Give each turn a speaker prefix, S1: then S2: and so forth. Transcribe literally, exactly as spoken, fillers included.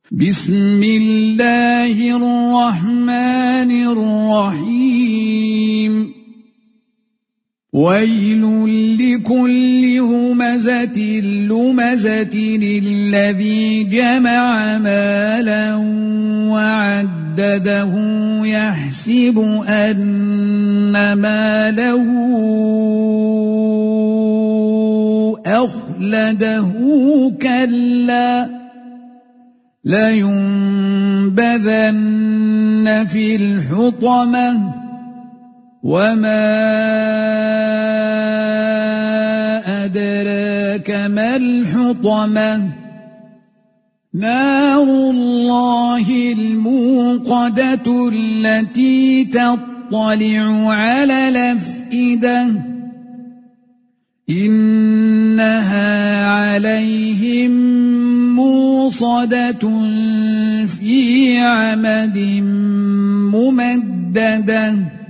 S1: بسم الله الرحمن الرحيم ويل لكل همزة لمزة الذي جمع مالا وعدده يحسب أن ماله أخلده كلا لينبذن في الحطمة وما أدراك ما الحطمة نار الله الموقدة التي تطلع على الأفئدة إنها عليهم موصدة في عمد ممددة